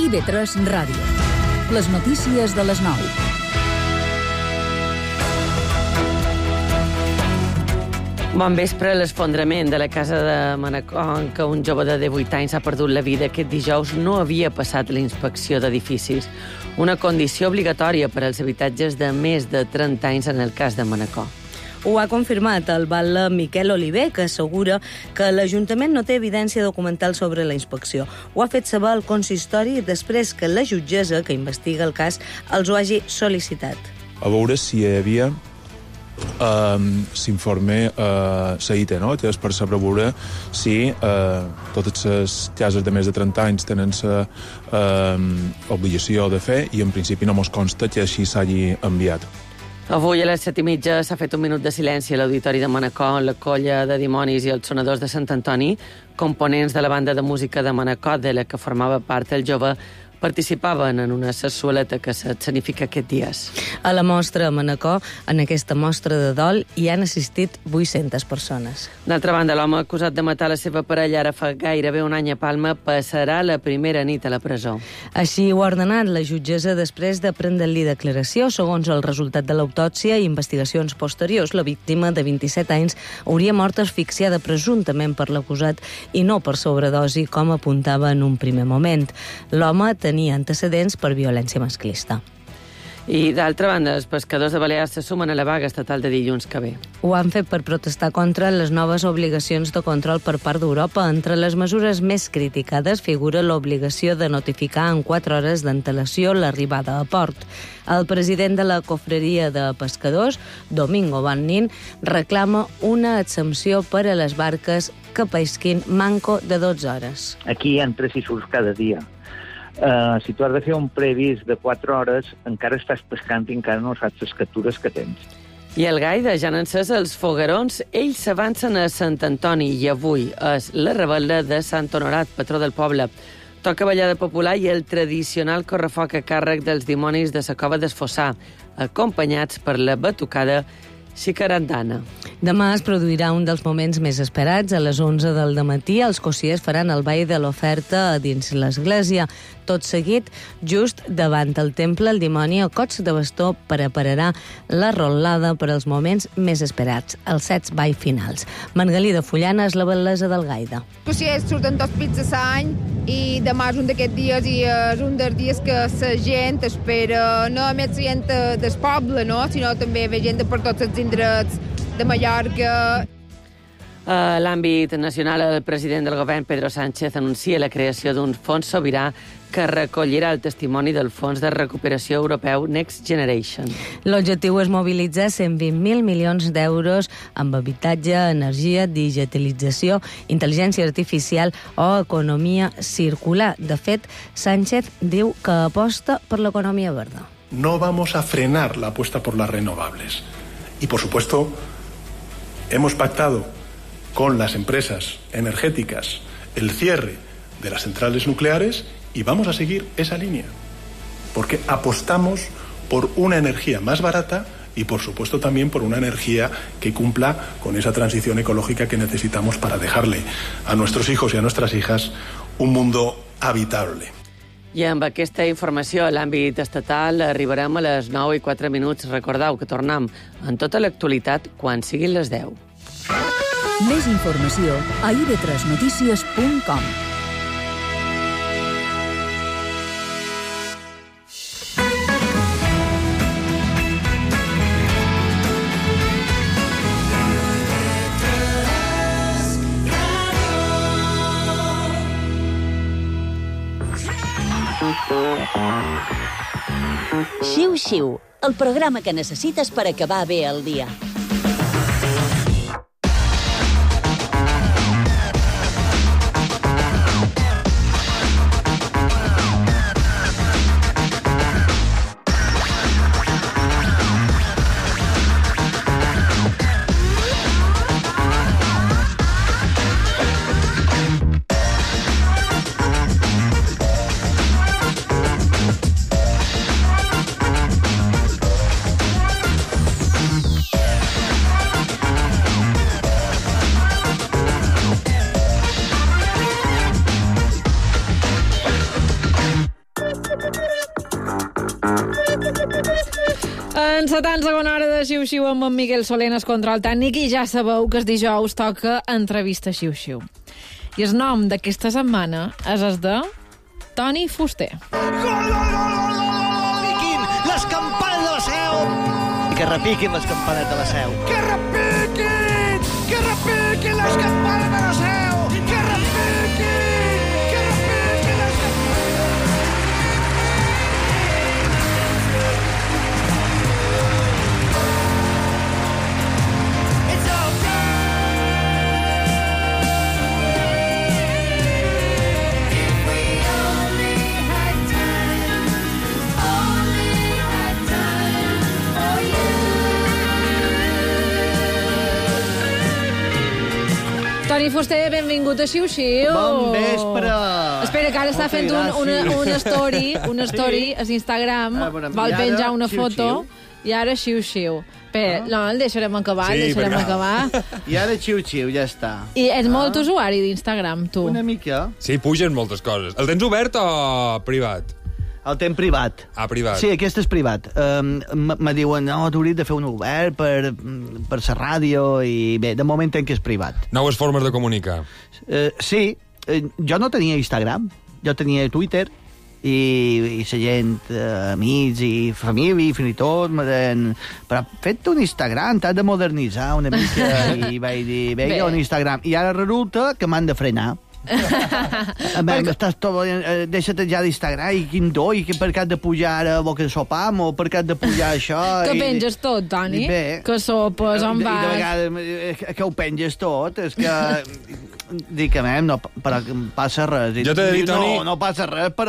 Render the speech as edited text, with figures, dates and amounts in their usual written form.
IB3 Ràdio. Les notícies de les 9. Bon vespre. L'esfondrament de la casa de Manacor, en què un jove de 18 anys ha perdut la vida aquest dijous, no havia passat la inspecció d'edificis, una condició obligatòria per als habitatges de més de 30 anys en el cas de Manacor. Ho ha confirmat el batlle Miquel Oliver, que assegura que l'Ajuntament no té evidència documental sobre la inspecció. Ho ha fet saber el consistori després que la jutgessa que investiga el cas els ho hagi sol·licitat. A veure si hi havia s'informa l'IT, no? És per saber veure si totes les cases de més de 30 anys tenen l'obligació de fer, i en principi no mos consta que així s'hagi enviat. Avui a les 7:30 s'ha fet un minut de silenci a l'Auditori de Manacor, la Colla de Dimonis i els Sonadors de Sant Antoni, components de la banda de música de Manacor, de la que formava part el jove, participaven en una sarsueleta que s'escenifica aquests dies. A la mostra a Manacor, en aquesta mostra de dol, hi han assistit 800 persones. D'altra banda, l'home acusat de matar la seva parella ara fa gairebé un any a Palma passarà la primera nit a la presó. Així ho ha ordenat la jutgessa després de prendre-li declaració. Segons el resultat de l'autòpsia i investigacions posteriors, la víctima de 27 anys hauria mort asfixiada presumptament per l'acusat i no per sobredosi, com apuntava en un primer moment. L'home tenia antecedents per violència masclista. I, d'altra banda, els pescadors de Balears se sumen a la vaga estatal de dilluns que ve. Ho han fet per protestar contra les noves obligacions de control per part d'Europa. Entre les mesures més criticades figura l'obligació de notificar en 4 hores d'antelació l'arribada a port. El president de la Cofreria de Pescadors, Domingo Bannin, reclama una exempció per a les barques que pesquin manco de 12 hores. Aquí hi ha 3 issues cada dia. Si tu has de fer un previst de 4 hores, encara estàs pescant i encara no saps les captures que tens. I el Gaida ja han encès els foguerons. Ells s'avancen a Sant Antoni i avui és la revetlla de Sant Honorat, patró del poble. Toca ballada popular i el tradicional correfoc a càrrec dels dimonis de la Cova d'Esfossar, acompanyats per la batucada xicarandana. Demà es produirà un dels moments més esperats. A les 11 del dematí els cossiers faran el ball de l'oferta a dins l'església. Tot seguit, just davant el temple, el dimoni a cots de bastó prepararà la rotllada per als moments més esperats, els 7 balls finals. Mangalí de Fullana és la bellesa del Gaida. Els cossiers surten tots pits a l'any i demà és un d'aquests dies i és un dels dies que la gent espera, no només la gent del poble, no? Sinó també ve gent de per tots els indrets de Mallorca. A l'àmbit nacional, el president del govern, Pedro Sánchez, anuncia la creació d'un fons sobirà que recollirà el testimoni del Fons de Recuperació Europeu Next Generation. L'objectiu és mobilitzar 120.000 milions d'euros amb habitatge, energia, digitalització, intel·ligència artificial o economia circular. De fet, Sánchez diu que aposta per l'economia verda. No vamos a frenar la apuesta por las renovables. Y, por supuesto, hemos pactado con las empresas energéticas el cierre de las centrales nucleares y vamos a seguir esa línea, porque apostamos por una energía más barata y, por supuesto, también por una energía que cumpla con esa transición ecológica que necesitamos para dejarle a nuestros hijos y a nuestras hijas un mundo habitable. I amb aquesta informació a l'àmbit estatal arribarem a les 9:04. Recordeu que tornem en tota l'actualitat quan siguin les 10. Més informació a ib3notícies.com. Xiu-xiu, el programa que necessites per acabar bé el dia. En la tan segona hora de Xiu-Xiu amb en Miguel Soler en el control tècnic i ja sabeu que el dijous toca entrevista Xiu-Xiu. I el nom d'aquesta setmana és el de Toni Fuster. Piquin les campanes de la Seu! Que repiquin les campanes de la Seu! Que repiquin! Que repiquin les campanes de la Seu! Que repiquin! Que repiquin les Toni Fuster, benvingut a Xiu-Xiu. Bon vespre. Espera, que ara està fent una story a Instagram, vol penjar una foto, i ara Xiu-Xiu. Espera, no, el deixarem acabar, acabar. I ara Xiu-Xiu, ja està. I ets molt usuari d'Instagram, tu. Una mica. Sí, pugen moltes coses. El tens obert o privat? El temps privat. Ah, privat. Sí, aquest és privat. Me diuen, no, tu hauries de fer un obert per la ràdio, i bé, de moment tenc que és privat. Noves formes de comunicar. Sí, jo no tenia Instagram, jo tenia Twitter, i la gent, amics i família, fins i tot, me deien, però fet un Instagram, t'has de modernitzar una mica, i vaig dir, vinga, un Instagram. I ara resulta que m'han de frenar. Deixa't ja d'Instagram, i quin do, i per què has de pujar a boca de sopam, o per què has de pujar això... Que penges tot, Toni? Que sopes, on vas... De vegades que ho penges tot, és que... Dic, no passa res. Jo t'he de dir, Toni... No passa res, però